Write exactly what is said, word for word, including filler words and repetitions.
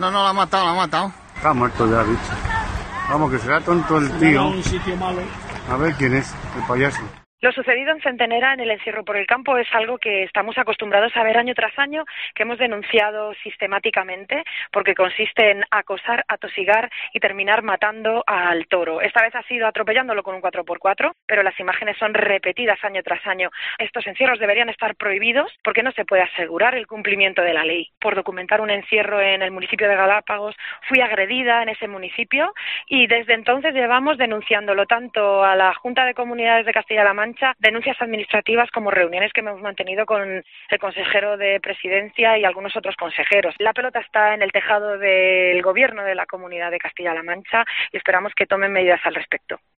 No, no, la ha matado, la ha matado. Está muerto ya, bicho. Vamos, que será tonto el tío. Un sitio malo. A ver quién es, el payaso. Lo sucedido en Centenera en el encierro por el campo es algo que estamos acostumbrados a ver año tras año, que hemos denunciado sistemáticamente, porque consiste en acosar, atosigar y terminar matando al toro. Esta vez ha sido atropellándolo con un cuatro por cuatro, pero las imágenes son repetidas año tras año. Estos encierros deberían estar prohibidos porque no se puede asegurar el cumplimiento de la ley. Por documentar un encierro en el municipio de Galápagos, fui agredida en ese municipio y desde entonces llevamos denunciándolo tanto a la Junta de Comunidades de Castilla-La Mancha, denuncias administrativas como reuniones que hemos mantenido con el consejero de Presidencia y algunos otros consejeros. La pelota está en el tejado del gobierno de la Comunidad de Castilla-La Mancha y esperamos que tomen medidas al respecto.